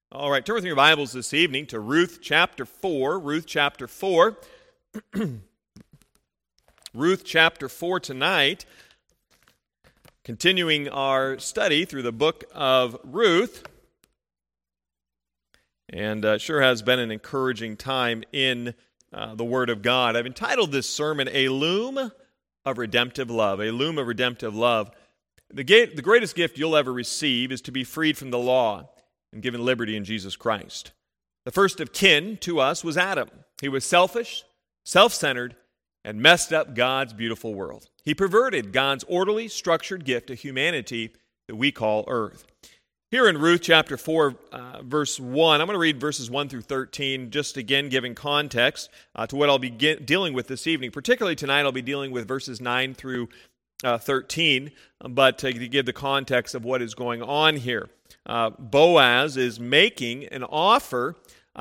All right, turn with your Bibles this evening to Ruth chapter 4. Ruth chapter 4. Ruth chapter 4 tonight. Continuing our study through the book of Ruth. And it sure has been an encouraging time in the Word of God. I've entitled this sermon, A Loom of Redemptive Love. A Loom of Redemptive Love. The greatest gift you'll ever receive is to be freed from the law and given liberty in Jesus Christ. The first of kin to us was Adam. He was selfish, self-centered, and messed up God's beautiful world. He perverted God's orderly, structured gift to humanity that we call earth. Here in Ruth chapter 4, verse 1, I'm going to read verses 1 through 13, just again giving context to what I'll be dealing with this evening. Particularly tonight, I'll be dealing with verses 9 through 13, but to give the context of what is going on here. Boaz is making an offer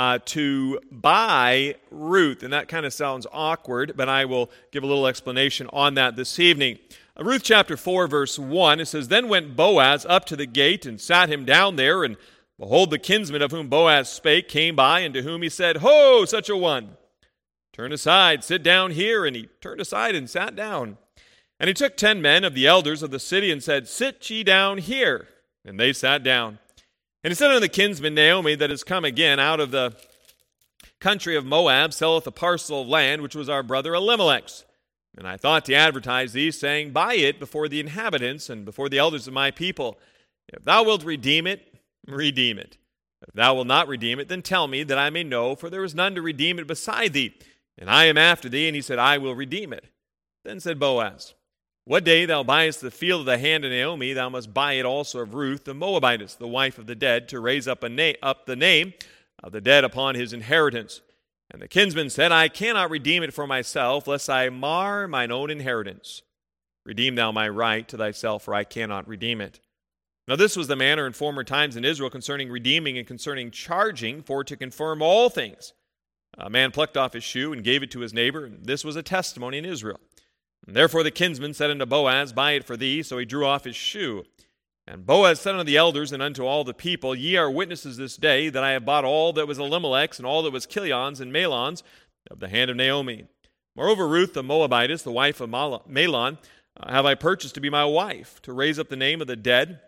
to buy Ruth, and that kind of sounds awkward, but I will give a little explanation on that this evening. Ruth chapter 4, verse 1, it says, Then went Boaz up to the gate and sat him down there, and behold, the kinsman of whom Boaz spake came by, and to whom he said, Ho, such a one! Turn aside, sit down here. And he turned aside and sat down. And he took 10 men of the elders of the city and said, Sit ye down here. And they sat down. And he said unto the kinsman Naomi that is come again out of the country of Moab, selleth a parcel of land, which was our brother Elimelech's. And I thought to advertise thee, saying, Buy it before the inhabitants and before the elders of my people. If thou wilt redeem it, redeem it. If thou wilt not redeem it, then tell me, that I may know, for there is none to redeem it beside thee. And I am after thee. And he said, I will redeem it. Then said Boaz, What day thou buyest the field of the hand of Naomi, thou must buy it also of Ruth the Moabitess, the wife of the dead, to raise up the name of the dead upon his inheritance. And the kinsman said, I cannot redeem it for myself, lest I mar mine own inheritance. Redeem thou my right to thyself, for I cannot redeem it. Now this was the manner in former times in Israel concerning redeeming and concerning charging, for to confirm all things. A man plucked off his shoe and gave it to his neighbor, and this was a testimony in Israel. And therefore the kinsman said unto Boaz, Buy it for thee. So he drew off his shoe. And Boaz said unto the elders and unto all the people, Ye are witnesses this day that I have bought all that was Elimelech's and all that was Kilion's and Mahlon's of the hand of Naomi. Moreover, Ruth the Moabitess, the wife of Mahlon, have I purchased to be my wife, to raise up the name of the dead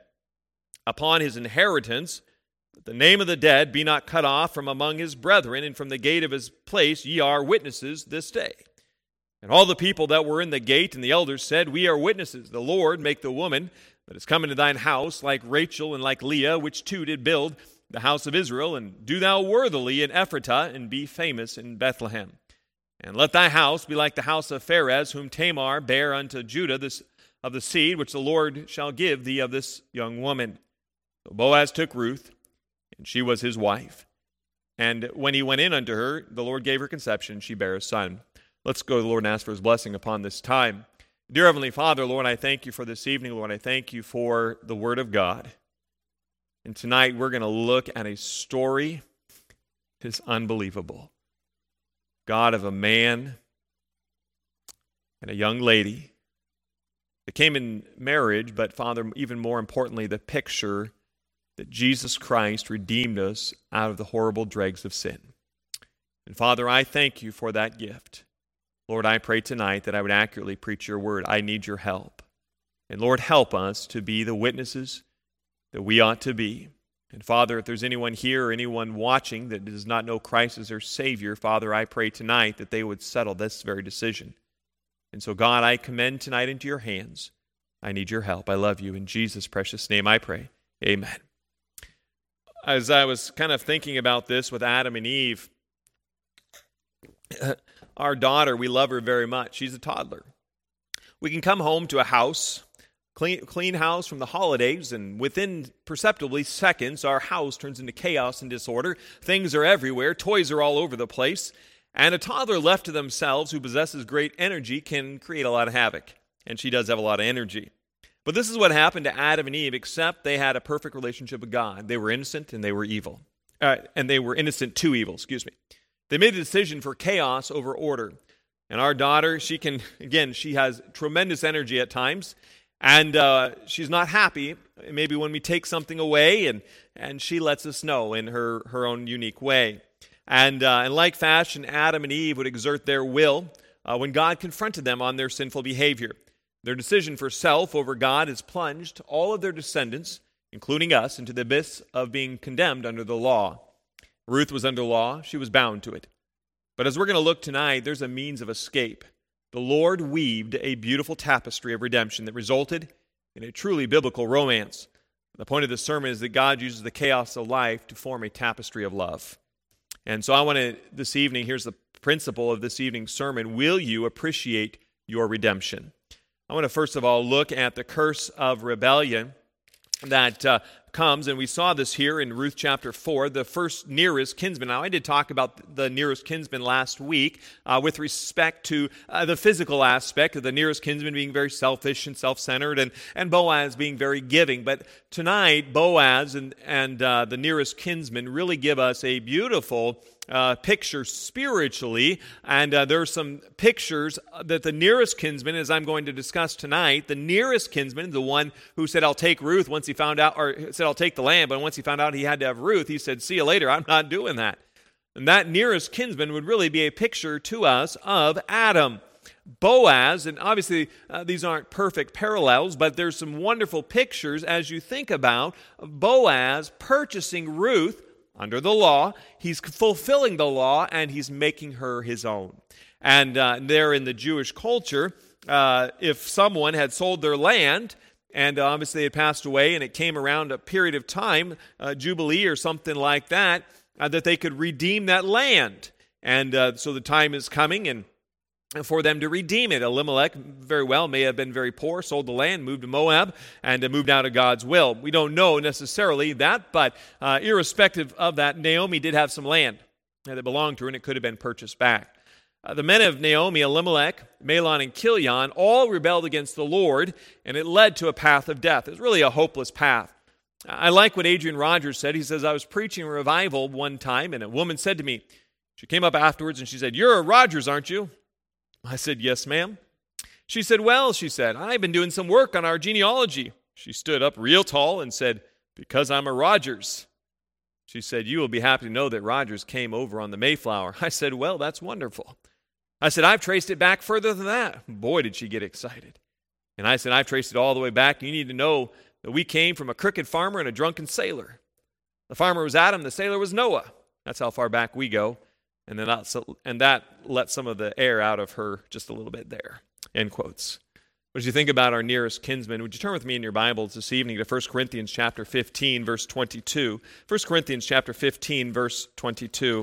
upon his inheritance, that the name of the dead be not cut off from among his brethren, and from the gate of his place ye are witnesses this day. And all the people that were in the gate and the elders said, We are witnesses. The Lord make the woman that is come into thine house like Rachel and like Leah, which two did build the house of Israel, and do thou worthily in Ephratah, and be famous in Bethlehem. And let thy house be like the house of Pharez, whom Tamar bare unto Judah, this of the seed which the Lord shall give thee of this young woman. So Boaz took Ruth, and she was his wife. And when he went in unto her, the Lord gave her conception, and she bare a son. Let's go to the Lord and ask for his blessing upon this time. Dear Heavenly Father, Lord, I thank you for this evening. Lord, I thank you for the Word of God. And tonight we're going to look at a story that is unbelievable. God of a man and a young lady that came in marriage, but Father, even more importantly, the picture that Jesus Christ redeemed us out of the horrible dregs of sin. And Father, I thank you for that gift. Lord, I pray tonight that I would accurately preach your word. I need your help. And Lord, help us to be the witnesses that we ought to be. And Father, if there's anyone here or anyone watching that does not know Christ as their Savior, Father, I pray tonight that they would settle this very decision. And so, God, I commend tonight into your hands. I need your help. I love you. In Jesus' precious name I pray. Amen. As I was kind of thinking about this with Adam and Eve, our daughter, we love her very much. She's a toddler. We can come home to a house, clean house from the holidays, and within perceptibly seconds, our house turns into chaos and disorder. Things are everywhere. Toys are all over the place. And a toddler left to themselves who possesses great energy can create a lot of havoc. And she does have a lot of energy. But this is what happened to Adam and Eve, except they had a perfect relationship with God. They were innocent and they were evil. And they were innocent to evil, They made a decision for chaos over order. And our daughter, she has tremendous energy at times. And she's not happy, maybe when we take something away, and she lets us know in her own unique way. And in like fashion, Adam and Eve would exert their will when God confronted them on their sinful behavior. Their decision for self over God has plunged all of their descendants, including us, into the abyss of being condemned under the law. Ruth was under law. She was bound to it. But as we're going to look tonight, there's a means of escape. The Lord weaved a beautiful tapestry of redemption that resulted in a truly biblical romance. The point of this sermon is that God uses the chaos of life to form a tapestry of love. And so I want to, this evening, here's the principle of this evening's sermon. Will you appreciate your redemption? I want to first of all look at the curse of rebellion that comes, and we saw this here in Ruth chapter 4, the first nearest kinsman. Now, I did talk about the nearest kinsman last week with respect to the physical aspect of the nearest kinsman being very selfish and self-centered, and Boaz being very giving. But tonight, Boaz and the nearest kinsman really give us a beautiful picture spiritually, and there are some pictures that the nearest kinsman, as I'm going to discuss tonight, the nearest kinsman, the one who said, I'll take Ruth once he found out, or said, I'll take the land, but once he found out he had to have Ruth, he said, see you later, I'm not doing that. And that nearest kinsman would really be a picture to us of Adam. Boaz, and obviously these aren't perfect parallels, but there's some wonderful pictures as you think about Boaz purchasing Ruth under the law. He's fulfilling the law, and he's making her his own. And there in the Jewish culture, if someone had sold their land, and obviously they had passed away, and it came around a period of time, Jubilee or something like that, that they could redeem that land. And so the time is coming, and for them to redeem it. Elimelech very well may have been very poor, sold the land, moved to Moab, and moved out of God's will. We don't know necessarily that, but irrespective of that, Naomi did have some land that belonged to her, and it could have been purchased back. The men of Naomi, Elimelech, Mahlon, and Chilion, all rebelled against the Lord, and it led to a path of death. It was really a hopeless path. I like what Adrian Rogers said. He says, I was preaching a revival one time, and a woman said to me, she came up afterwards, and she said, you're a Rogers, aren't you? I said, yes, ma'am. She said, well, she said, I've been doing some work on our genealogy. She stood up real tall and said, because I'm a Rogers. She said, you will be happy to know that Rogers came over on the Mayflower. I said, well, that's wonderful. I said, I've traced it back further than that. Boy, did she get excited. And I said, I've traced it all the way back. You need to know that we came from a crooked farmer and a drunken sailor. The farmer was Adam, the sailor was Noah. That's how far back we go. And that let some of the air out of her just a little bit there. End quotes. What did you think about our nearest kinsman? Would you turn with me in your Bibles this evening to 1 Corinthians chapter 15, verse 22. 1 Corinthians chapter 15, verse 22.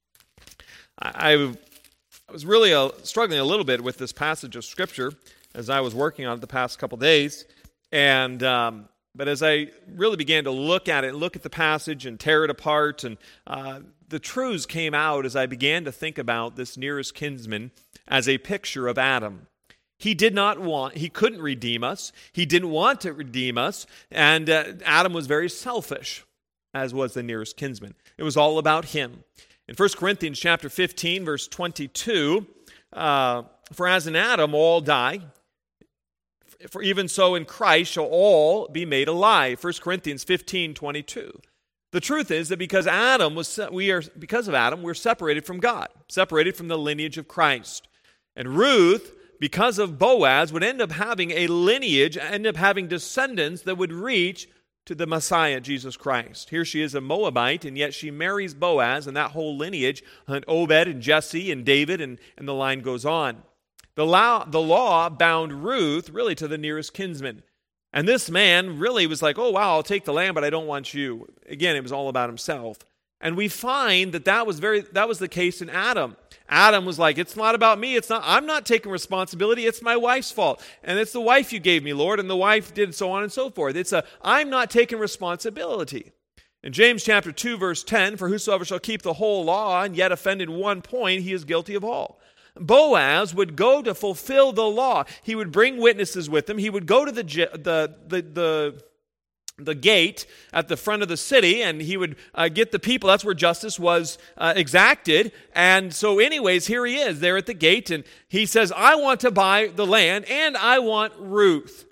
I was really struggling a little bit with this passage of Scripture as I was working on it the past couple days. And but as I really began to look at it, look at the passage and tear it apart, and the truths came out as I began to think about this nearest kinsman as a picture of Adam. He couldn't redeem us. He didn't want to redeem us. And Adam was very selfish, as was the nearest kinsman. It was all about him. In 1 Corinthians chapter 15, verse 22, for as in Adam all die, for even so in Christ shall all be made alive. 1 Corinthians 15, 22. The truth is that because of Adam, we're separated from God, separated from the lineage of Christ. And Ruth, because of Boaz, would end up having a lineage, end up having descendants that would reach to the Messiah, Jesus Christ. Here she is a Moabite, and yet she marries Boaz, and that whole lineage, and Obed and Jesse and David, and the line goes on. The law bound Ruth really to the nearest kinsman. And this man really was like, oh, wow, I'll take the land, but I don't want you. Again, it was all about himself. And we find that was the case in Adam. Adam was like, it's not about me. I'm not taking responsibility. It's my wife's fault. And it's the wife you gave me, Lord. And the wife did so on and so forth. I'm not taking responsibility. In James chapter 2, verse 10, for whosoever shall keep the whole law and yet offend in one point, he is guilty of all. Boaz would go to fulfill the law. He would bring witnesses with him. He would go to the gate at the front of the city, and he would get the people. That's where justice was exacted. And so anyways, here he is there at the gate, and he says, I want to buy the land, and I want Ruth.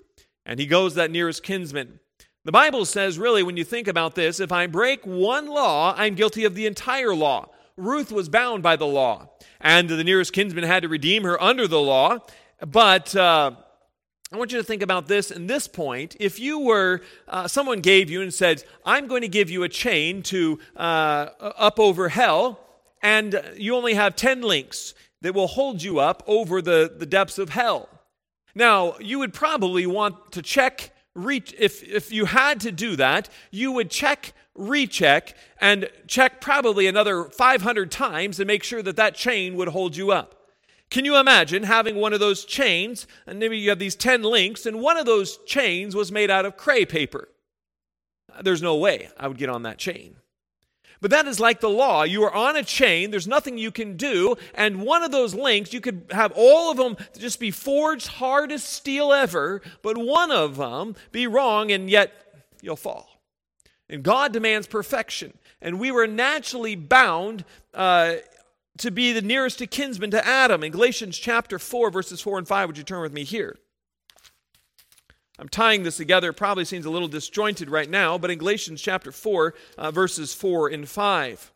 And he goes that nearest kinsman. The Bible says, really, when you think about this, if I break one law, I'm guilty of the entire law. Ruth was bound by the law, and the nearest kinsman had to redeem her under the law. But I want you to think about this in this point. If you were, someone gave you and said, I'm going to give you a chain to up over hell, and you only have 10 links that will hold you up over the depths of hell. Now, you would probably want to check, if you had to do that, you would check, recheck, and check probably another 500 times to make sure that that chain would hold you up. Can you imagine having one of those chains, and maybe you have these 10 links, and one of those chains was made out of crepe paper? There's no way I would get on that chain. But that is like the law. You are on a chain, there's nothing you can do, and one of those links, you could have all of them just be forged hard as steel ever, but one of them be wrong, and yet you'll fall. And God demands perfection, and we were naturally bound to be the nearest to kinsman to Adam. In Galatians chapter 4, verses 4 and 5, would you turn with me here? I'm tying this together. It probably seems a little disjointed right now, but in Galatians chapter 4, verses 4 and 5,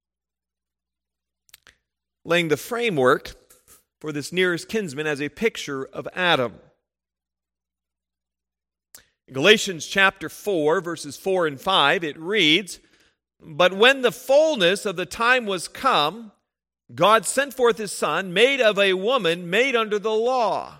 laying the framework for this nearest kinsman as a picture of Adam. In Galatians chapter 4, verses 4 and 5, it reads, "But when the fullness of the time was come, God sent forth his Son, made of a woman, made under the law."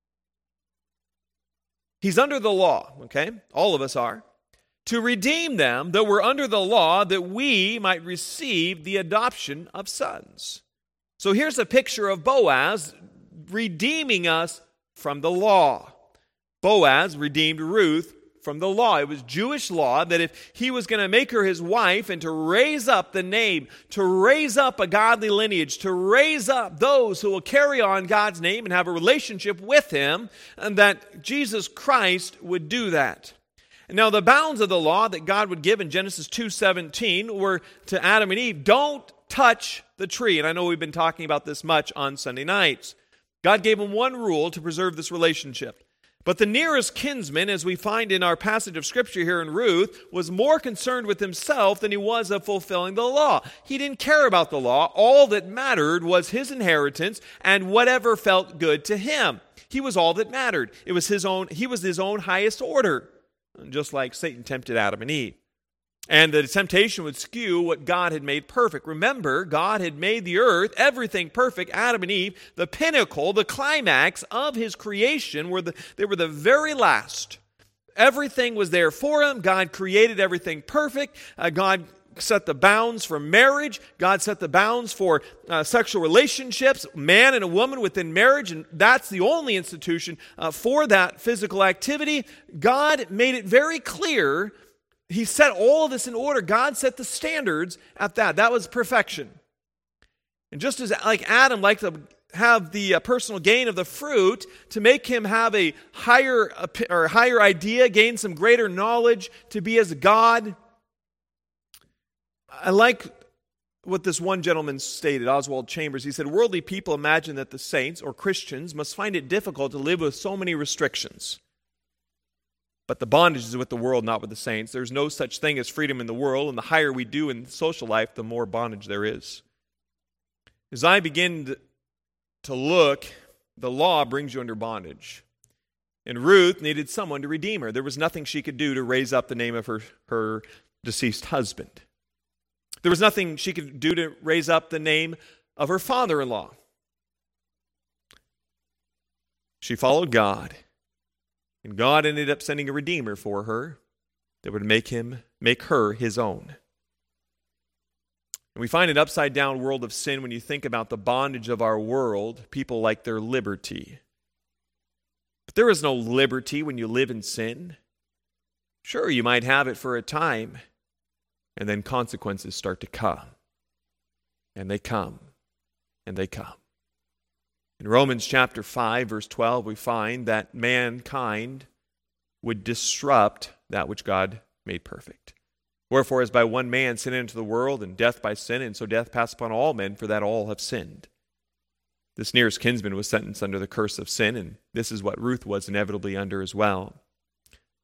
He's under the law, okay? All of us are. "To redeem them that were under the law, that we might receive the adoption of sons." So here's a picture of Boaz redeeming us from the law. Boaz redeemed Ruth from the law. It was Jewish law that if he was going to make her his wife and to raise up the name, to raise up a godly lineage, to raise up those who will carry on God's name and have a relationship with him, and that Jesus Christ would do that. Now, the bounds of the law that God would give in Genesis 2:17 were to Adam and Eve, don't touch the tree. And I know we've been talking about this much on Sunday nights. God gave them one rule to preserve this relationship. But the nearest kinsman, as we find in our passage of Scripture here in Ruth, was more concerned with himself than he was of fulfilling the law. He didn't care about the law. All that mattered was his inheritance and whatever felt good to him. He was all that mattered. It was his own. He was his own highest order, just like Satan tempted Adam and Eve. And the temptation would skew what God had made perfect. Remember, God had made the earth, everything perfect. Adam and Eve, the pinnacle, the climax of his creation, they were the very last. Everything was there for them. God created everything perfect. God set the bounds for marriage. God set the bounds for sexual relationships, man and a woman within marriage, and that's the only institution for that physical activity. God made it very clear. He set all of this in order. God set the standards at that. That was perfection. And just as like Adam liked to have the personal gain of the fruit, to make him have a higher idea, gain some greater knowledge, to be as God. I like what this one gentleman stated, Oswald Chambers. He said, worldly people imagine that the saints or Christians must find it difficult to live with so many restrictions. But the bondage is with the world, not with the saints. There's no such thing as freedom in the world, and the higher we do in social life, the more bondage there is. As I begin to look, the law brings you under bondage. And Ruth needed someone to redeem her. There was nothing she could do to raise up the name of her deceased husband. There was nothing she could do to raise up the name of her father-in-law. She followed God. And God ended up sending a redeemer for her that would make her his own. And we find an upside-down world of sin when you think about the bondage of our world. People like their liberty. But there is no liberty when you live in sin. Sure, you might have it for a time, and then consequences start to come. And they come. And they come. In Romans chapter 5, verse 12, we find that mankind would disrupt that which God made perfect. Wherefore, as by one man sin into the world, and death by sin, and so death passed upon all men, for that all have sinned. This nearest kinsman was sentenced under the curse of sin, and this is what Ruth was inevitably under as well.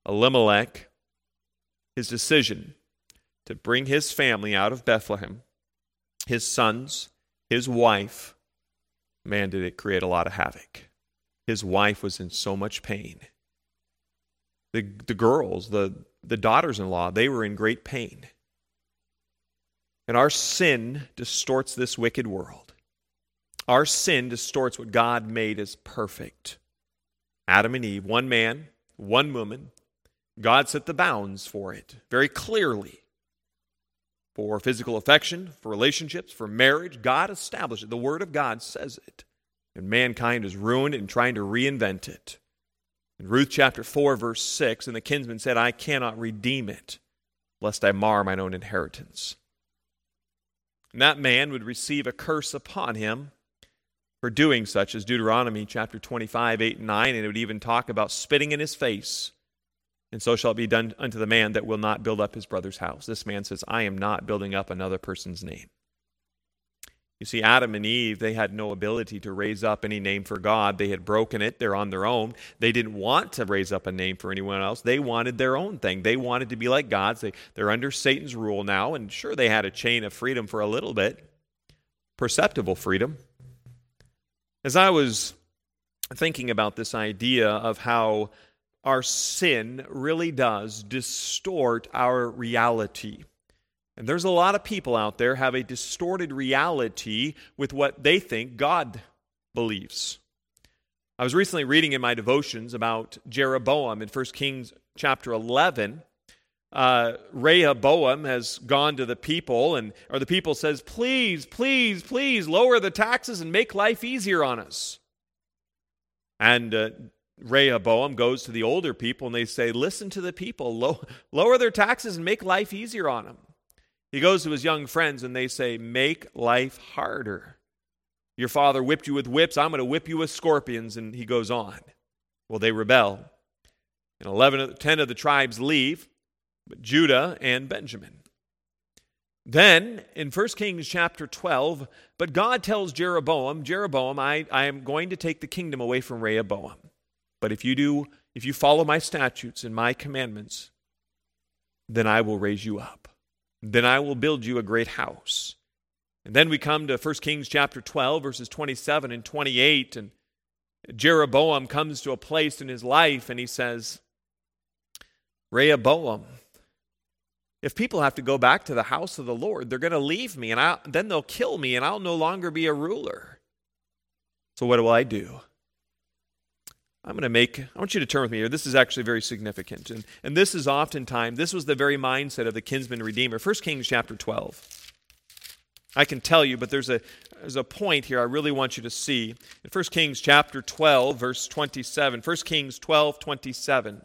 Elimelech, his decision to bring his family out of Bethlehem, his sons, his wife, man, did it create a lot of havoc. His wife was in so much pain. The girls, the daughters-in-law, they were in great pain. And our sin distorts this wicked world. Our sin distorts what God made as perfect. Adam and Eve, one man, one woman. God set the bounds for it very clearly. For physical affection, for relationships, for marriage, God established it. The Word of God says it. And mankind is ruined and trying to reinvent it. In Ruth chapter 4, verse 6, and the kinsman said, I cannot redeem it, lest I mar mine own inheritance. And that man would receive a curse upon him for doing such, as Deuteronomy chapter 25, 8 and 9, and it would even talk about spitting in his face. And so shall it be done unto the man that will not build up his brother's house. This man says, I am not building up another person's name. You see, Adam and Eve, they had no ability to raise up any name for God. They had broken it. They're on their own. They didn't want to raise up a name for anyone else. They wanted their own thing. They wanted to be like God's. They're under Satan's rule now, and sure, they had a chain of freedom for a little bit, perceptible freedom. As I was thinking about this idea of how our sin really does distort our reality. And there's a lot of people out there have a distorted reality with what they think God believes. I was recently reading in my devotions about Jeroboam in 1 Kings chapter 11. Rehoboam has gone to the people, or the people says, please, please, please lower the taxes and make life easier on us. And Rehoboam goes to the older people and they say, listen to the people, lower their taxes and make life easier on them. He goes to his young friends and they say, make life harder. Your father whipped you with whips, I'm going to whip you with scorpions. And he goes on. Well, they rebel. And 10 of the tribes leave, but Judah and Benjamin. Then, in 1 Kings chapter 12, but God tells Jeroboam, I am going to take the kingdom away from Rehoboam. But if you follow my statutes and my commandments, then I will raise you up. Then I will build you a great house. And then we come to 1 Kings chapter 12, verses 27 and 28, and Jeroboam comes to a place in his life and he says, Rehoboam, if people have to go back to the house of the Lord, they're going to leave me, and then they'll kill me, and I'll no longer be a ruler. So what will I do? I want you to turn with me here. This is actually very significant. And this is oftentimes, this was the very mindset of the kinsman redeemer. 1 Kings chapter 12. I can tell you, but there's a point here I really want you to see. In 1 Kings chapter 12, verse 27. 1 Kings 12, 27.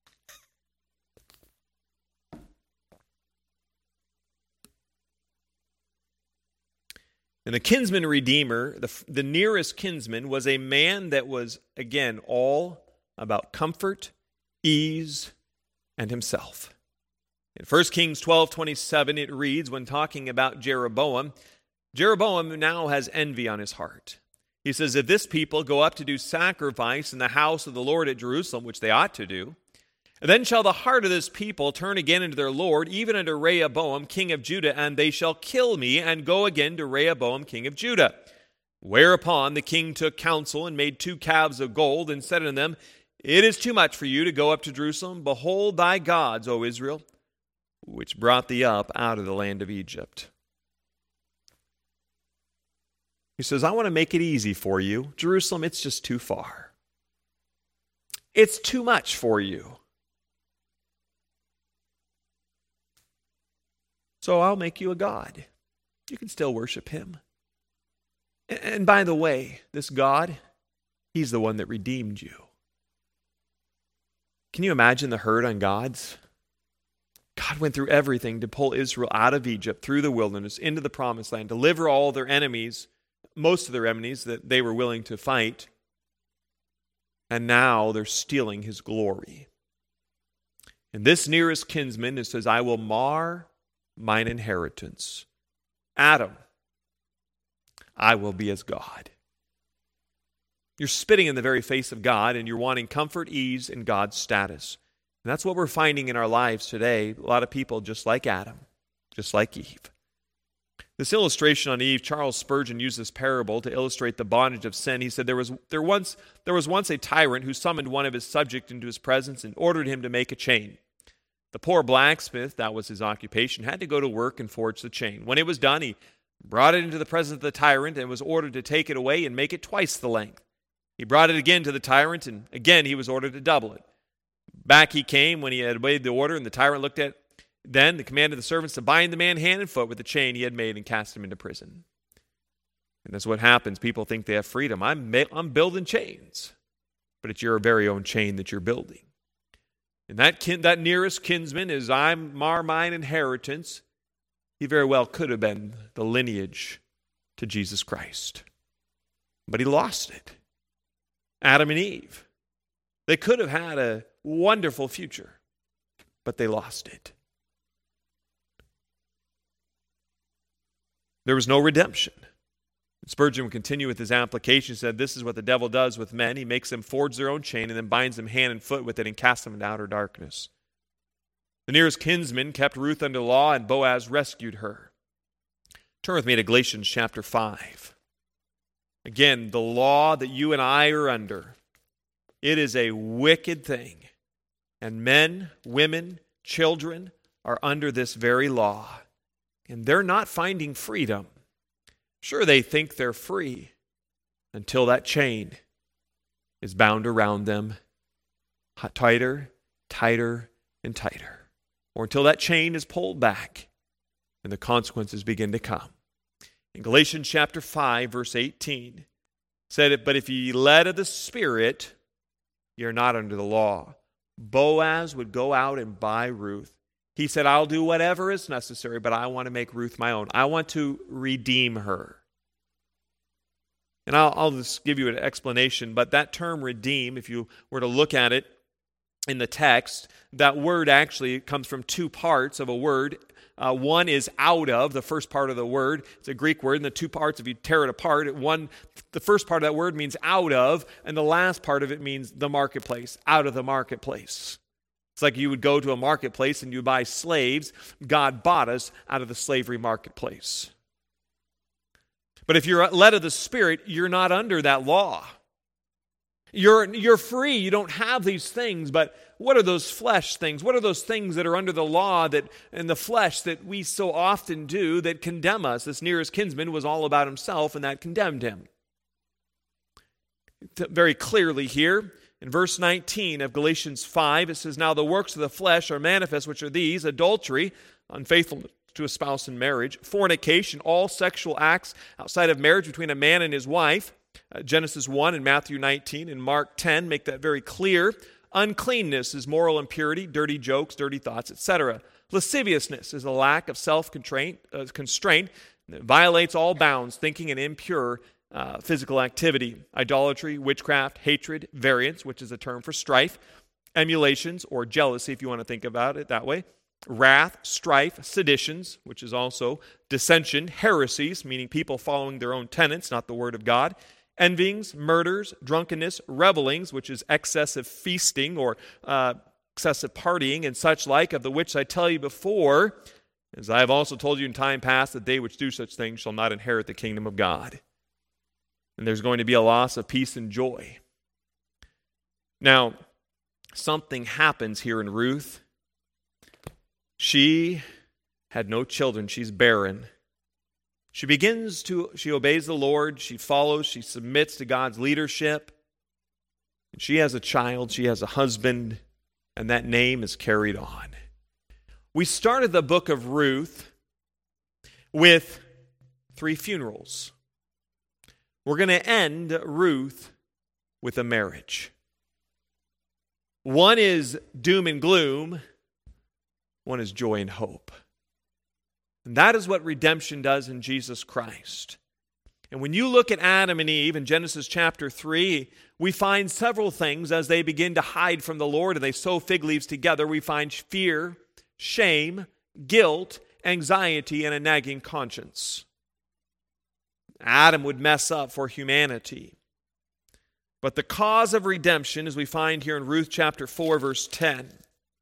And the kinsman redeemer, the nearest kinsman, was a man that was, again, all about comfort, ease, and himself. In 1 Kings 12:27, it reads, when talking about Jeroboam now has envy on his heart. He says, if this people go up to do sacrifice in the house of the Lord at Jerusalem, which they ought to do, then shall the heart of this people turn again unto their Lord, even unto Rehoboam, king of Judah, and they shall kill me, and go again to Rehoboam, king of Judah. Whereupon the king took counsel, and made 2 calves of gold, and said unto them, it is too much for you to go up to Jerusalem. Behold thy gods, O Israel, which brought thee up out of the land of Egypt. He says, I want to make it easy for you. Jerusalem, it's just too far. It's too much for you. So I'll make you a god. You can still worship him. And by the way, this God, he's the one that redeemed you. Can you imagine the hurt on God's? God went through everything to pull Israel out of Egypt, through the wilderness, into the promised land, deliver all their enemies, most of their enemies that they were willing to fight. And now they're stealing his glory. And this nearest kinsman, it says, I will mar mine inheritance. Adam, I will be as God. You're spitting in the very face of God, and you're wanting comfort, ease, and God's status. And that's what we're finding in our lives today. A lot of people just like Adam, just like Eve. This illustration on Eve, Charles Spurgeon used this parable to illustrate the bondage of sin. He said, there was once a tyrant who summoned one of his subjects into his presence and ordered him to make a chain. The poor blacksmith, that was his occupation, had to go to work and forge the chain. When it was done, he brought it into the presence of the tyrant and was ordered to take it away and make it twice the length. He brought it again to the tyrant, and again he was ordered to double it. Back he came when he had obeyed the order, and the tyrant looked at then the command of the servants to bind the man hand and foot with the chain he had made and cast him into prison. And that's what happens. People think they have freedom. I'm building chains, but it's your very own chain that you're building. And that nearest kinsman is mine inheritance. He very well could have been the lineage to Jesus Christ. But he lost it. Adam and Eve. They could have had a wonderful future, but they lost it. There was no redemption. Spurgeon would continue with his application. He said, this is what the devil does with men. He makes them forge their own chain and then binds them hand and foot with it and casts them into outer darkness. The nearest kinsman kept Ruth under the law, and Boaz rescued her. Turn with me to Galatians chapter 5. Again, the law that you and I are under, it is a wicked thing. And men, women, children are under this very law. And they're not finding freedom. Sure, they think they're free until that chain is bound around them tighter, tighter, and tighter. Or until that chain is pulled back and the consequences begin to come. In Galatians chapter 5, verse 18, said, but if ye led of the Spirit, you're not under the law. Boaz would go out and buy Ruth. He said, I'll do whatever is necessary, but I want to make Ruth my own. I want to redeem her. And I'll just give you an explanation, but that term redeem, if you were to look at it in the text, that word actually comes from two parts of a word. One is out of, the first part of the word. It's a Greek word, and the two parts, if you tear it apart, the first part of that word means out of, and the last part of it means the marketplace, out of the marketplace. It's like you would go to a marketplace and you buy slaves. God bought us out of the slavery marketplace. But if you're led of the Spirit, you're not under that law. You're free. You don't have these things. But what are those flesh things? What are those things that are under the law that in the flesh that we so often do that condemn us? This nearest kinsman was all about himself, and that condemned him. Very clearly here, in verse 19 of Galatians 5, it says, now the works of the flesh are manifest, which are these: adultery, unfaithfulness to a spouse in marriage, fornication, all sexual acts outside of marriage between a man and his wife. Genesis 1 and Matthew 19 and Mark 10 make that very clear. Uncleanness is moral impurity, dirty jokes, dirty thoughts, etc. Lasciviousness is a lack of self-constraint that violates all bounds, thinking an impure physical activity. Idolatry, witchcraft, hatred, variance, which is a term for strife, emulations or jealousy, if you want to think about it that way, wrath, strife, seditions, which is also dissension, heresies, meaning people following their own tenets, not the word of God, envyings, murders, drunkenness, revelings, which is excessive feasting or excessive partying and such like, of the which I tell you before, as I have also told you in time past, that they which do such things shall not inherit the kingdom of God. And there's going to be a loss of peace and joy. Now, something happens here in Ruth. She had no children. She's barren. She obeys the Lord. She follows. She submits to God's leadership. And she has a child. She has a husband. And that name is carried on. We started the book of Ruth with 3 funerals. We're going to end Ruth with a marriage. One is doom and gloom. One is joy and hope. And that is what redemption does in Jesus Christ. And when you look at Adam and Eve in Genesis chapter 3, we find several things as they begin to hide from the Lord and they sew fig leaves together. We find fear, shame, guilt, anxiety, and a nagging conscience. Adam would mess up for humanity. But the cause of redemption, as we find here in Ruth chapter 4, verse 10,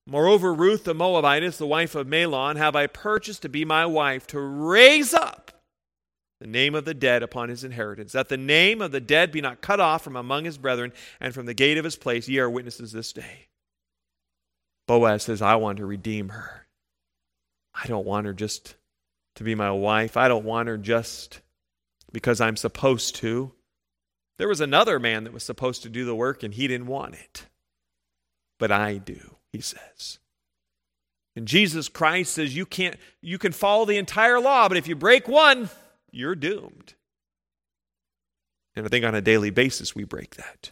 Moreover, Ruth the Moabitess, the wife of Mahlon, have I purchased to be my wife, to raise up the name of the dead upon his inheritance, that the name of the dead be not cut off from among his brethren, and from the gate of his place ye are witnesses this day. Boaz says, I want to redeem her. I don't want her just to be my wife. I don't want her just because I'm supposed to. There was another man that was supposed to do the work, and he didn't want it. But I do, he says. And Jesus Christ says you can follow the entire law, but if you break one, you're doomed. And I think on a daily basis we break that.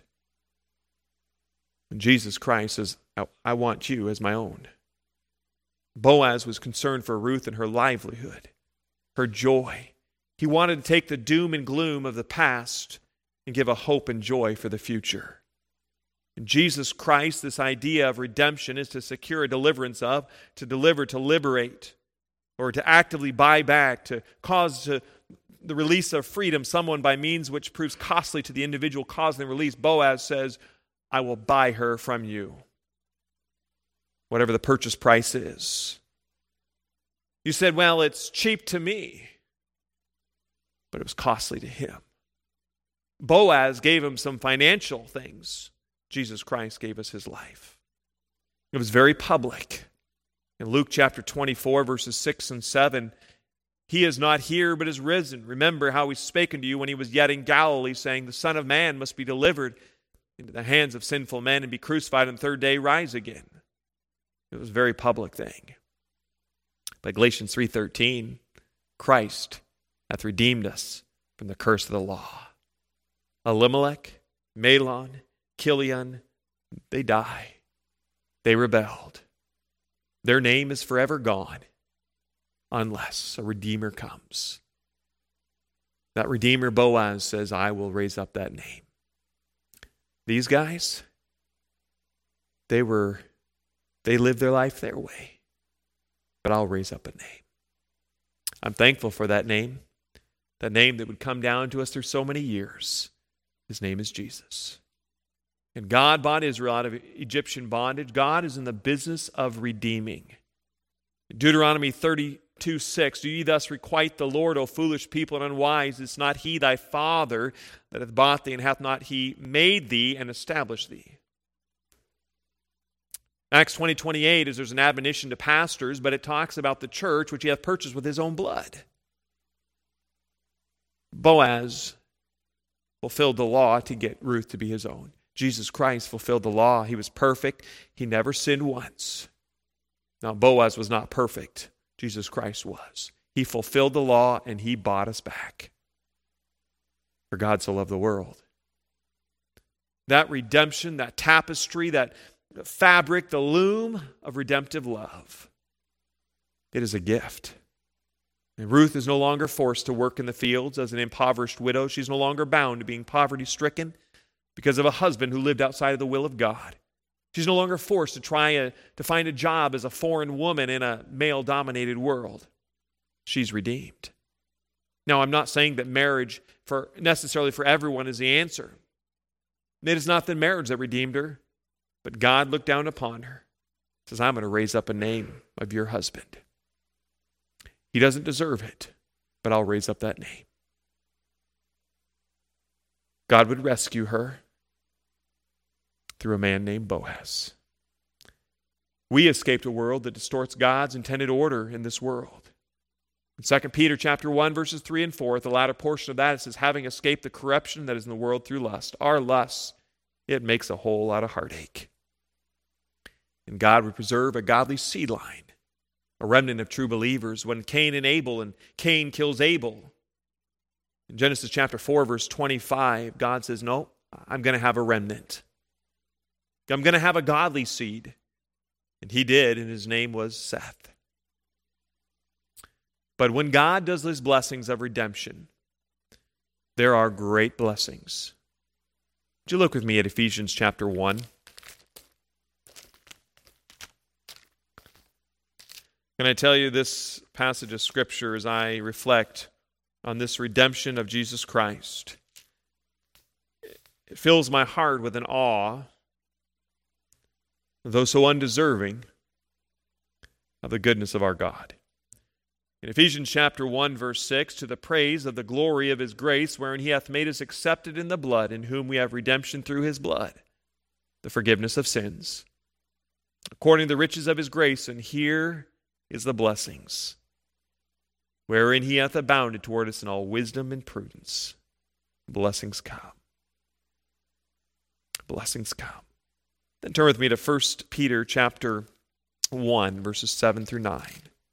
And Jesus Christ says, I want you as my own. Boaz was concerned for Ruth and her livelihood, her joy. He wanted to take the doom and gloom of the past and give a hope and joy for the future. In Jesus Christ, this idea of redemption is to secure a deliverance of, to deliver, to liberate, or to actively buy back, to cause the release of freedom, someone by means which proves costly to the individual causing the release. Boaz says, I will buy her from you, whatever the purchase price is. You said, well, it's cheap to me, but it was costly to him. Boaz gave him some financial things. Jesus Christ gave us his life. It was very public. In Luke chapter 24, verses 6 and 7, he is not here, but is risen. Remember how he spake unto you when he was yet in Galilee, saying, the Son of Man must be delivered into the hands of sinful men and be crucified, and the third day rise again. It was a very public thing. By Galatians 3:13, Christ hath redeemed us from the curse of the law. Elimelech, Mahlon, Chilion, they die. They rebelled. Their name is forever gone unless a Redeemer comes. That Redeemer, Boaz, says, I will raise up that name. These guys, they lived their life their way. But I'll raise up a name. I'm thankful for that name that would come down to us through so many years. His name is Jesus. And God bought Israel out of Egyptian bondage. God is in the business of redeeming. Deuteronomy 32:6, do ye thus requite the Lord, O foolish people and unwise? Is not he thy father that hath bought thee, and hath not he made thee and established thee? Acts 20:28 is there's an admonition to pastors, but it talks about the church which he hath purchased with his own blood. Boaz fulfilled the law to get Ruth to be his own. Jesus Christ fulfilled the law. He was perfect. He never sinned once. Now, Boaz was not perfect. Jesus Christ was. He fulfilled the law and he bought us back. For God so loved the world. That redemption, that tapestry, that fabric, the loom of redemptive love, it is a gift. And Ruth is no longer forced to work in the fields as an impoverished widow. She's no longer bound to being poverty-stricken because of a husband who lived outside of the will of God. She's no longer forced to try to find a job as a foreign woman in a male-dominated world. She's redeemed. Now, I'm not saying that marriage necessarily for everyone is the answer. It is not the marriage that redeemed her, but God looked down upon her. Says, I'm going to raise up a name of your husband. He doesn't deserve it, but I'll raise up that name. God would rescue her through a man named Boaz. We escaped a world that distorts God's intended order in this world. In 2 Peter chapter 1, verses 3 and 4, at the latter portion of that, it says, having escaped the corruption that is in the world through lust. Our lust, it makes a whole lot of heartache. And God would preserve a godly seed line, a remnant of true believers, when Cain and Abel, and Cain kills Abel. In Genesis chapter 4, verse 25, God says, no, I'm going to have a remnant. I'm going to have a godly seed. And he did, and his name was Seth. But when God does his blessings of redemption, there are great blessings. Would you look with me at Ephesians chapter 1? Can I tell you this passage of Scripture as I reflect on this redemption of Jesus Christ? It fills my heart with an awe, though so undeserving, of the goodness of our God. In Ephesians chapter 1, verse 6, to the praise of the glory of his grace, wherein he hath made us accepted in the blood, in whom we have redemption through his blood, the forgiveness of sins, according to the riches of his grace. And here is the blessings, wherein he hath abounded toward us in all wisdom and prudence. Blessings come. Blessings come. Then turn with me to 1 Peter chapter 1, verses 7 through 9.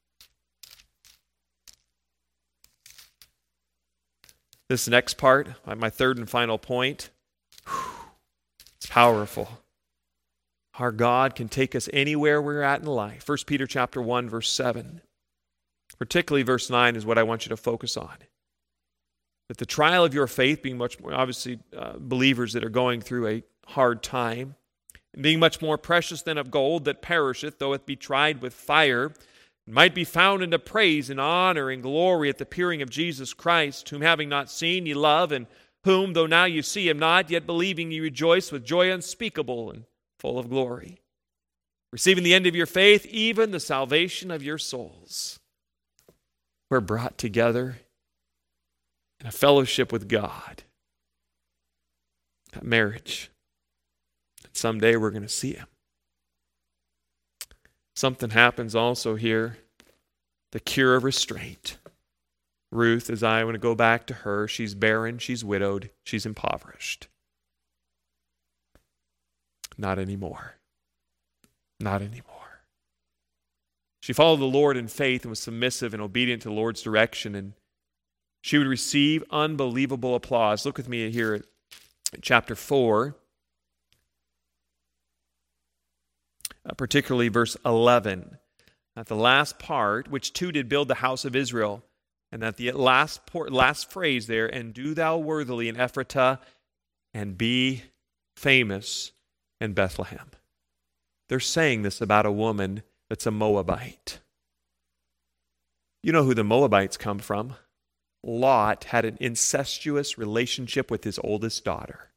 This next part, my third and final point, it's powerful. Our God can take us anywhere we're at in life. 1 Peter chapter 1, verse 7. Particularly verse 9 is what I want you to focus on. That the trial of your faith, being much more, obviously, believers that are going through a hard time, and being much more precious than of gold that perisheth, though it be tried with fire, might be found unto praise and honor and glory at the appearing of Jesus Christ, whom having not seen ye love, and whom, though now you see him not, yet believing ye rejoice with joy unspeakable and full of glory, receiving the end of your faith, even the salvation of your souls. We're brought together in a fellowship with God, that marriage. And someday we're going to see him. Something happens also here, the cure of restraint. Ruth, as I want to go back to her, she's barren, she's widowed, she's impoverished. Not anymore. Not anymore. She followed the Lord in faith and was submissive and obedient to the Lord's direction, and she would receive unbelievable applause. Look with me here at chapter 4. Particularly verse 11, at the last part, which two did build the house of Israel, and at the last phrase there, and do thou worthily in Ephratah, and be famous in Bethlehem. They're saying this about a woman that's a Moabite. You know who the Moabites come from? Lot had an incestuous relationship with his oldest daughter.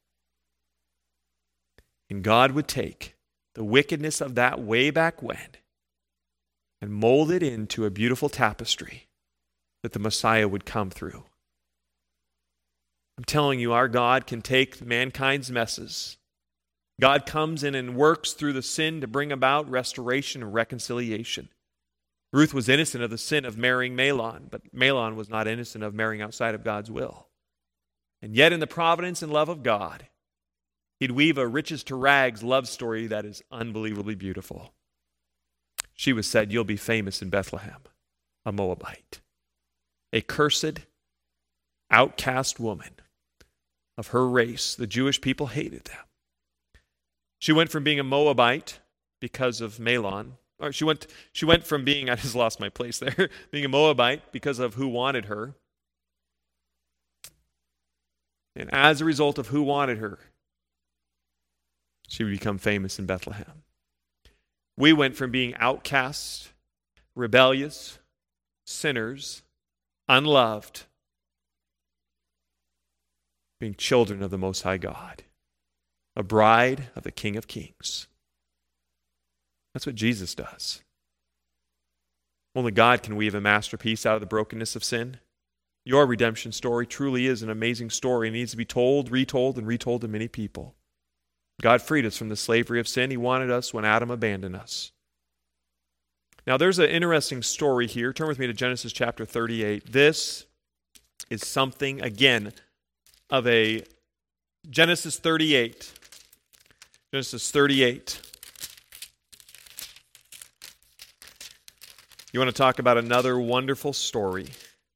And God would take the wickedness of that way back when and mold it into a beautiful tapestry that the Messiah would come through. I'm telling you, our God can take mankind's messes. God comes in and works through the sin to bring about restoration and reconciliation. Ruth was innocent of the sin of marrying Mahlon, but Mahlon was not innocent of marrying outside of God's will. And yet in the providence and love of God, he'd weave a riches to rags love story that is unbelievably beautiful. She was said, you'll be famous in Bethlehem, a Moabite. A cursed, outcast woman of her race. The Jewish people hated them. She went from being a Moabite because of Mahlon. Or she went from being, I just lost my place there, being a Moabite because of who wanted her. And as a result of who wanted her, she would become famous in Bethlehem. We went from being outcasts, rebellious, sinners, unloved, being children of the Most High God, a bride of the King of Kings. That's what Jesus does. Only God can weave a masterpiece out of the brokenness of sin. Your redemption story truly is an amazing story. It needs to be told, retold, and retold to many people. God freed us from the slavery of sin. He wanted us when Adam abandoned us. Now, there's an interesting story here. Turn with me to Genesis chapter 38. This is something, again, of a Genesis 38. Genesis 38. You want to talk about another wonderful story?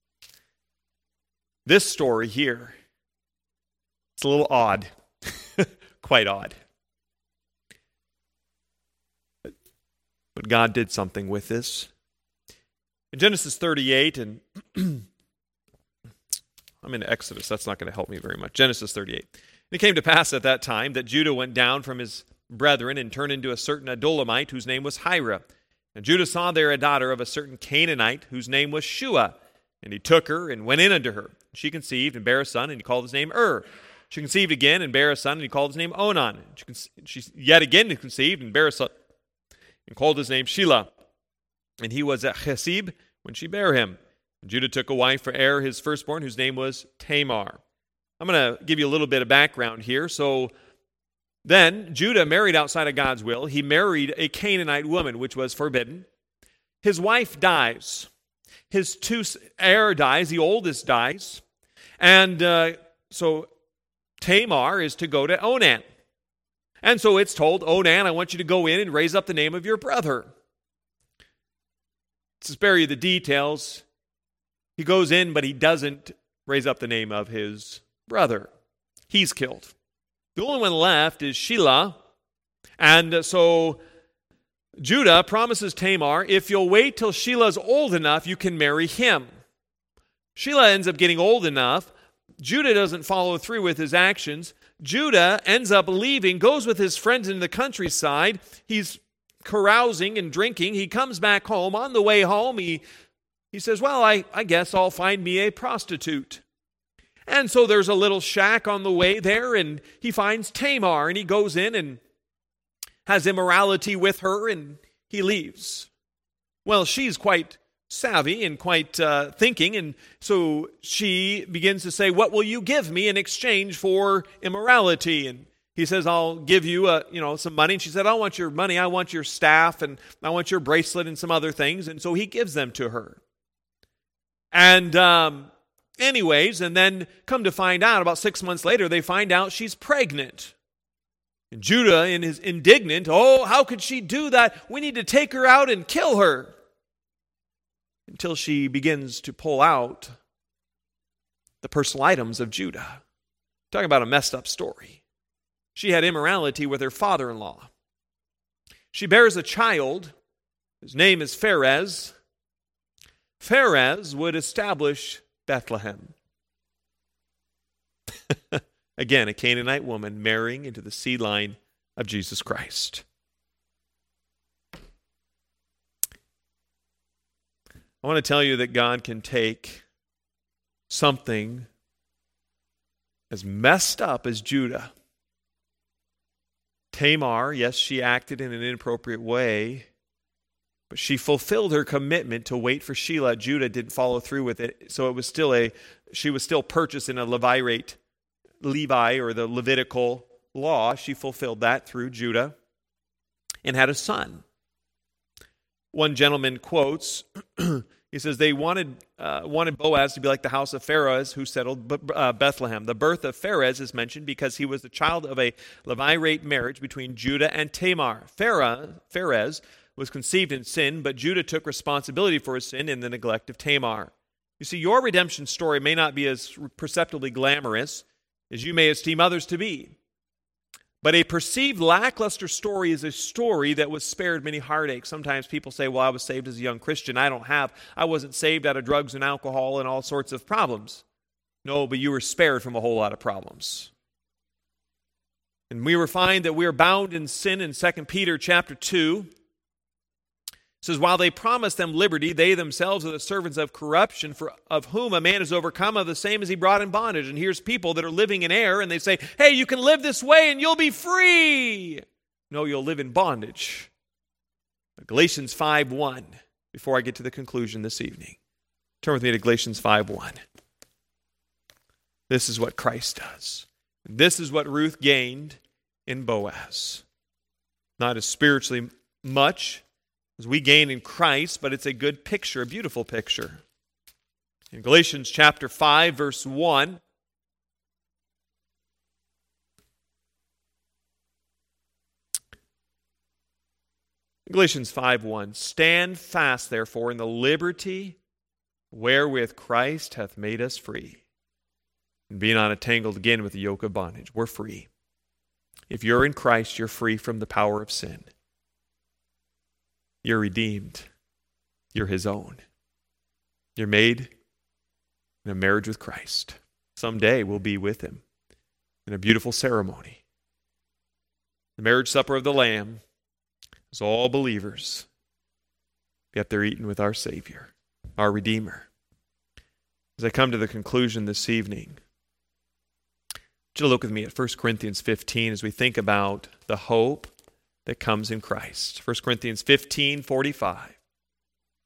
This story here, it's a little odd. Quite odd. But God did something with this. In Genesis 38, and I'm in Exodus, that's not going to help me very much. Genesis 38. And it came to pass at that time that Judah went down from his brethren and turned into a certain Adulamite whose name was Hira. And Judah saw there a daughter of a certain Canaanite whose name was Shua. And he took her and went in unto her. She conceived and bare a son, and he called his name She conceived again and bare a son, and he called his name Onan. She yet again conceived and bare a son, and called his name Shelah. and he was at Chesib when she bare him. Judah took a wife for Er, his firstborn, whose name was Tamar. I'm going to give you a little bit of background here. So then Judah married outside of God's will. He married a Canaanite woman, which was forbidden. His wife dies. Er dies, the oldest dies. And so Tamar is to go to Onan. And so it's told, Onan, I want you to go in and raise up the name of your brother. To spare you the details, he goes in, but he doesn't raise up the name of his brother. He's killed. The only one left is Shelah. And so Judah promises Tamar, if you'll wait till Shelah's old enough, you can marry him. Shelah ends up getting old enough. Judah doesn't follow through with his actions. Judah ends up leaving, goes with his friends in the countryside. He's carousing and drinking. He comes back home. On the way home, he says, well, I guess I'll find me a prostitute. And so there's a little shack on the way there, and he finds Tamar, and he goes in and has immorality with her, and he leaves. Well, she's quite savvy and quite thinking, and so she begins to say, what will you give me in exchange for immorality? And he says, I'll give you some money. And she said, I don't want your money, I want your staff, and I want your bracelet and some other things. And so he gives them to her. And anyways, and then come to find out, about 6 months later, they find out she's pregnant. And Judah is indignant. Oh, how could she do that? We need to take her out and kill her. Until she begins to pull out the personal items of Judah. Talking about a messed up story. She had immorality with her father-in-law. She bears a child. His name is Pharez. Pharez would establish Bethlehem. Again, a Canaanite woman marrying into the seed line of Jesus Christ. I want to tell you that God can take something as messed up as Judah. Tamar, yes, she acted in an inappropriate way, but she fulfilled her commitment to wait for Shelah. Judah didn't follow through with it, so she was still purchased in a Levi, or the Levitical law. She fulfilled that through Judah and had a son. One gentleman quotes, he says, they wanted Boaz to be like the house of Pharez who settled Bethlehem. The birth of Pharez is mentioned because he was the child of a Levirate marriage between Judah and Tamar. Pharez was conceived in sin, but Judah took responsibility for his sin in the neglect of Tamar. You see, your redemption story may not be as perceptibly glamorous as you may esteem others to be. But a perceived lackluster story is a story that was spared many heartaches. Sometimes people say, well, I was saved as a young Christian. I wasn't saved out of drugs and alcohol and all sorts of problems. No, but you were spared from a whole lot of problems. And we find that we are bound in sin in 2 Peter chapter 2. It says, while they promise them liberty, they themselves are the servants of corruption, of whom a man is overcome, of the same as he brought in bondage. And here's people that are living in error, and they say, hey, you can live this way and you'll be free. No, you'll live in bondage. Galatians 5:1, before I get to the conclusion this evening. Turn with me to Galatians 5:1. This is what Christ does. This is what Ruth gained in Boaz. Not as spiritually much as we gain in Christ, but it's a good picture, a beautiful picture. In Galatians chapter 5, verse 1, Galatians 5:1, stand fast, therefore, in the liberty wherewith Christ hath made us free, and be not entangled again with the yoke of bondage. We're free. If you're in Christ, you're free from the power of sin. You're redeemed. You're His own. You're made in a marriage with Christ. Someday we'll be with Him in a beautiful ceremony. The marriage supper of the Lamb is all believers, yet they're eaten with our Savior, our Redeemer. As I come to the conclusion this evening, I want you to look with me at 1 Corinthians 15 as we think about the hope that comes in Christ. 1 Corinthians 15:45.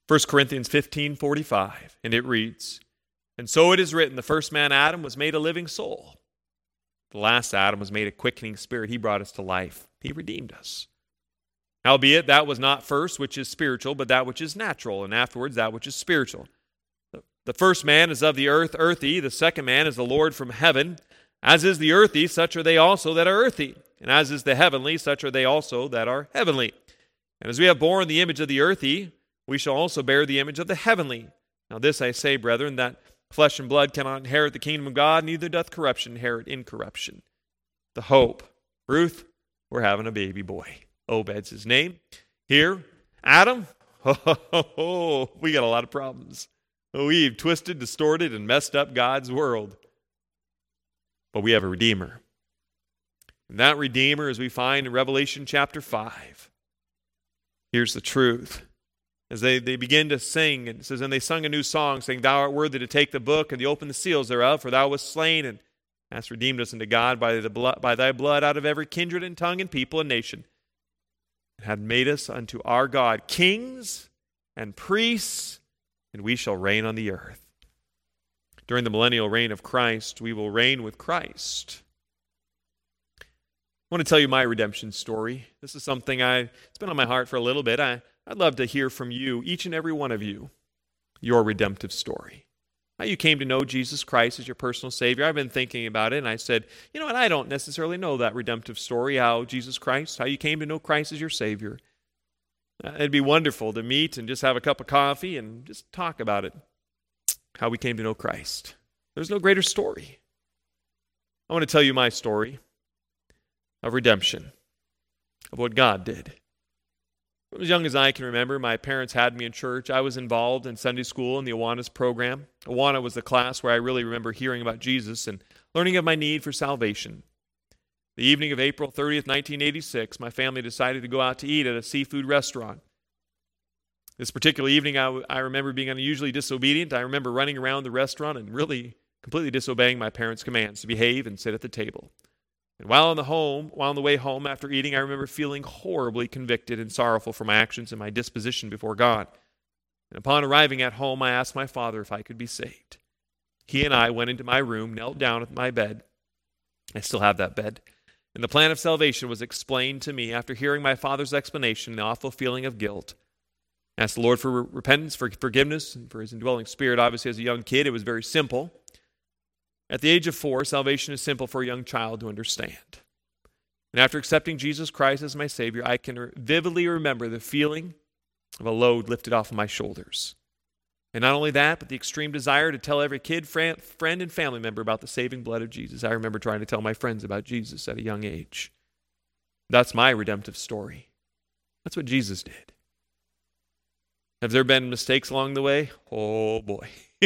1 Corinthians 15:45, and it reads, "And so it is written, the first man, Adam, was made a living soul. The last Adam was made a quickening spirit. He brought us to life. He redeemed us. Howbeit, that was not first which is spiritual, but that which is natural, and afterwards that which is spiritual. The first man is of the earth, earthy. The second man is the Lord from heaven. As is the earthy, such are they also that are earthy. And as is the heavenly, such are they also that are heavenly. And as we have borne the image of the earthy, we shall also bear the image of the heavenly. Now this I say, brethren, that flesh and blood cannot inherit the kingdom of God, neither doth corruption inherit incorruption." The hope. Ruth, we're having a baby boy. Obed's his name. Here, Adam, we got a lot of problems. We've twisted, distorted, and messed up God's world. But we have a Redeemer. And that Redeemer, as we find in Revelation chapter 5, here's the truth. As they begin to sing, and it says, "And they sung a new song, saying, Thou art worthy to take the book and to open the seals thereof, for thou wast slain and hast redeemed us unto God by thy blood out of every kindred and tongue and people and nation, and had made us unto our God kings and priests, and we shall reign on the earth." During the millennial reign of Christ, we will reign with Christ. I want to tell you my redemption story. This is something it's been on my heart for a little bit. I'd love to hear from you, each and every one of you, your redemptive story. How you came to know Jesus Christ as your personal Savior. I've been thinking about it, and I said, you know what, I don't necessarily know that redemptive story, how you came to know Christ as your Savior. It'd be wonderful to meet and just have a cup of coffee and just talk about it, how we came to know Christ. There's no greater story. I want to tell you my story of redemption, of what God did. As young as I can remember, my parents had me in church. I was involved in Sunday school in the Awanas program. Awana was the class where I really remember hearing about Jesus and learning of my need for salvation. The evening of April 30th, 1986, my family decided to go out to eat at a seafood restaurant. This particular evening, I remember being unusually disobedient. I remember running around the restaurant and really completely disobeying my parents' commands to behave and sit at the table. And while on the way home after eating, I remember feeling horribly convicted and sorrowful for my actions and my disposition before God. And upon arriving at home, I asked my father if I could be saved. He and I went into my room, knelt down at my bed. I still have that bed. And the plan of salvation was explained to me. After hearing my father's explanation, the awful feeling of guilt, I asked the Lord for repentance, for forgiveness, and for his indwelling spirit. Obviously, as a young kid, it was very simple. At the age of 4, salvation is simple for a young child to understand. And after accepting Jesus Christ as my Savior, I can vividly remember the feeling of a load lifted off of my shoulders. And not only that, but the extreme desire to tell every kid, friend, and family member about the saving blood of Jesus. I remember trying to tell my friends about Jesus at a young age. That's my redemptive story. That's what Jesus did. Have there been mistakes along the way? Oh boy.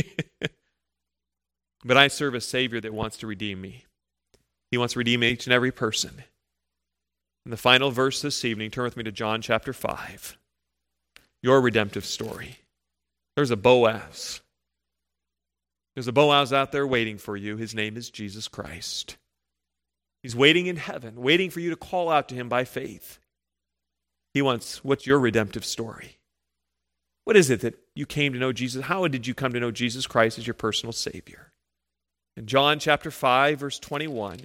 But I serve a Savior that wants to redeem me. He wants to redeem each and every person. In the final verse this evening, turn with me to John chapter 5. Your redemptive story. There's a Boaz. There's a Boaz out there waiting for you. His name is Jesus Christ. He's waiting in heaven, waiting for you to call out to him by faith. What's your redemptive story? What is it that you came to know Jesus? How did you come to know Jesus Christ as your personal Savior? In John chapter 5, verse 21,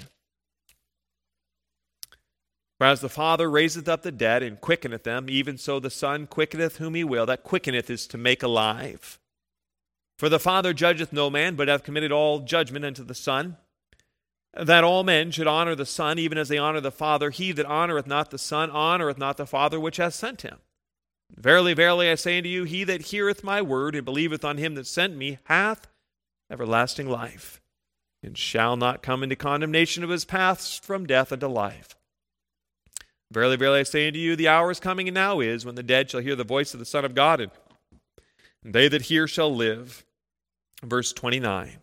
"For as the Father raiseth up the dead and quickeneth them, even so the Son quickeneth whom he will." That quickeneth is to make alive. "For the Father judgeth no man, but hath committed all judgment unto the Son, that all men should honor the Son, even as they honor the Father. He that honoreth not the Son honoreth not the Father which hath sent him. Verily, verily, I say unto you, he that heareth my word and believeth on him that sent me hath everlasting life, and shall not come into condemnation, of his paths from death unto life. Verily, verily, I say unto you, the hour is coming, and now is, when the dead shall hear the voice of the Son of God, and they that hear shall live." Verse 29.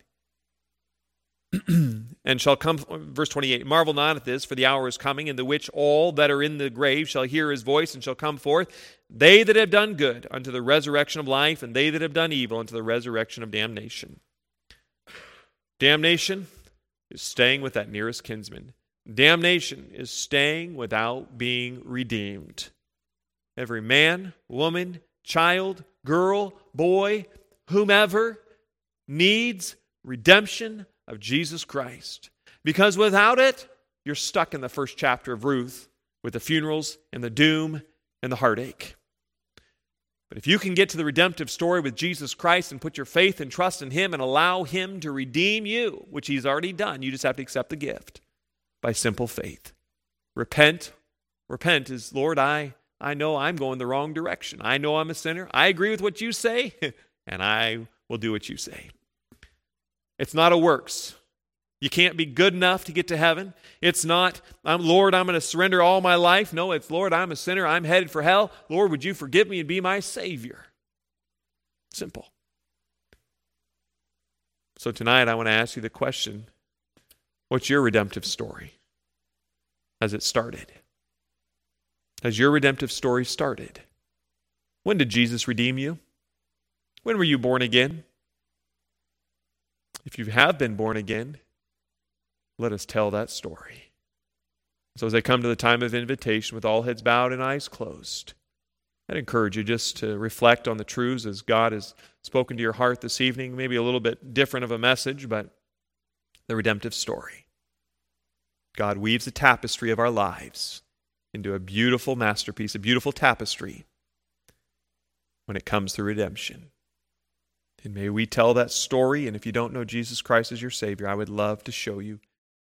"And shall come," verse 28, "Marvel not at this, for the hour is coming, in the which all that are in the grave shall hear his voice, and shall come forth, they that have done good unto the resurrection of life, and they that have done evil unto the resurrection of damnation." Damnation is staying with that nearest kinsman. Damnation is staying without being redeemed. Every man, woman, child, girl, boy, whomever needs redemption of Jesus Christ. Because without it, you're stuck in the first chapter of Ruth with the funerals and the doom and the heartache. But if you can get to the redemptive story with Jesus Christ and put your faith and trust in Him and allow Him to redeem you, which He's already done, you just have to accept the gift by simple faith. Repent. Repent is, Lord, I know I'm going the wrong direction. I know I'm a sinner. I agree with what you say, and I will do what you say. It's not a works. You can't be good enough to get to heaven. It's not, Lord, I'm going to surrender all my life. No, it's, Lord, I'm a sinner. I'm headed for hell. Lord, would you forgive me and be my Savior? Simple. So tonight I want to ask you the question, what's your redemptive story? Has it started? Has your redemptive story started? When did Jesus redeem you? When were you born again? If you have been born again, let us tell that story. So as I come to the time of invitation with all heads bowed and eyes closed, I'd encourage you just to reflect on the truths as God has spoken to your heart this evening. Maybe a little bit different of a message, but the redemptive story. God weaves a tapestry of our lives into a beautiful masterpiece, a beautiful tapestry when it comes to redemption. And may we tell that story, and if you don't know Jesus Christ as your Savior, I would love to show you